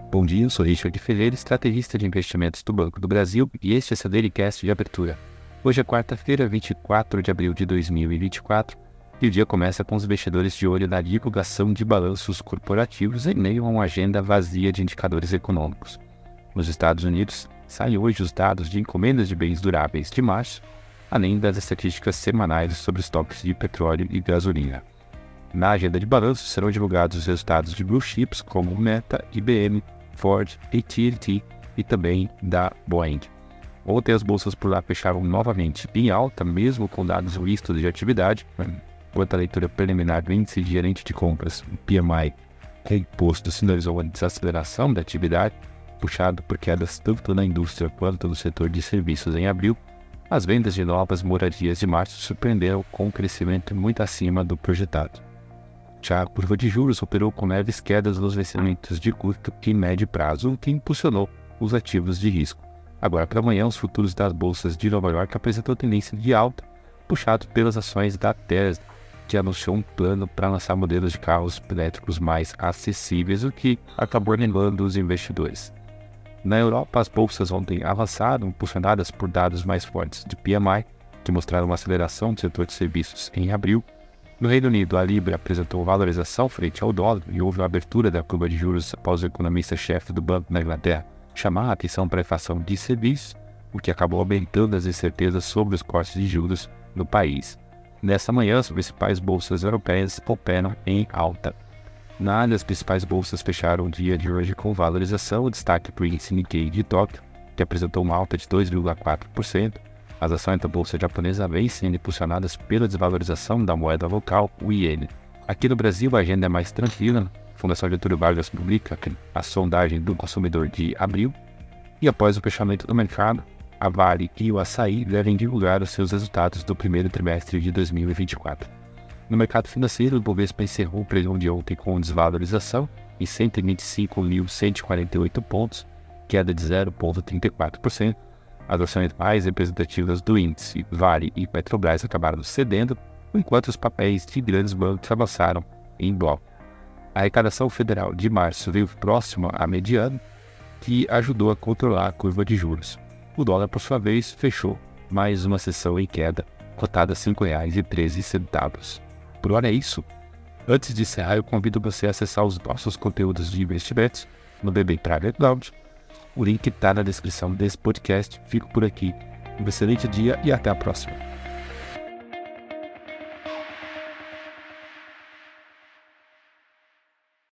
Bom dia, eu sou Richard Ferreira, estrategista de investimentos do Banco do Brasil, e este é seu Dailycast de abertura. Hoje é quarta-feira, 24 de abril de 2024, e o dia começa com os investidores de olho na divulgação de balanços corporativos em meio a uma agenda vazia de indicadores econômicos. Nos Estados Unidos, saem hoje os dados de encomendas de bens duráveis de março, além das estatísticas semanais sobre estoques de petróleo e gasolina. Na agenda de balanços serão divulgados os resultados de blue chips como Meta, IBM, Ford, AT&T e também da Boeing. Ontem as bolsas por lá fecharam novamente em alta, mesmo com dados mistos de atividade, enquanto a leitura preliminar do índice de gerente de compras, o PMI, composto, sinalizou uma desaceleração da atividade, puxado por quedas tanto na indústria quanto no setor de serviços em abril. As vendas de novas moradias de março surpreenderam com um crescimento muito acima do projetado. Já a curva de juros operou com leves quedas nos vencimentos de curto e médio prazo, o que impulsionou os ativos de risco. Agora para amanhã, os futuros das bolsas de Nova York apresentam tendência de alta, puxado pelas ações da Tesla, que anunciou um plano para lançar modelos de carros elétricos mais acessíveis, o que acabou animando os investidores. Na Europa, as bolsas ontem avançaram, impulsionadas por dados mais fortes de PMI, que mostraram uma aceleração do setor de serviços em abril. No Reino Unido, a Libra apresentou valorização frente ao dólar e houve uma abertura da curva de juros após o economista-chefe do Banco da Inglaterra chamar a atenção para a inflação de serviços, o que acabou aumentando as incertezas sobre os cortes de juros no país. Nessa manhã, as principais bolsas europeias operam em alta. Na área, as principais bolsas fecharam o dia de hoje com valorização, o destaque para o índice Nikkei de Tóquio, que apresentou uma alta de 2,4%. As ações da bolsa japonesa vêm sendo impulsionadas pela desvalorização da moeda local, o iene. Aqui no Brasil, a agenda é mais tranquila. A Fundação Getúlio Vargas publica a sondagem do consumidor de abril. E após o fechamento do mercado, a Vale e o Assaí devem divulgar os seus resultados do primeiro trimestre de 2024. No mercado financeiro, o Bovespa encerrou o pregão de ontem com desvalorização em 125.148 pontos, queda de 0,34%. As ações mais representativas do índice, Vale e Petrobras, acabaram cedendo, enquanto os papéis de grandes bancos avançaram em bloco. A arrecadação federal de março veio próxima à mediana, que ajudou a controlar a curva de juros. O dólar, por sua vez, fechou mais uma sessão em queda, cotada a R$ 5,13. Por hora é isso. Antes de encerrar, eu convido você a acessar os nossos conteúdos de investimentos no BB Private Lounge. O link está na descrição desse podcast. Fico por aqui. Um excelente dia e até a próxima.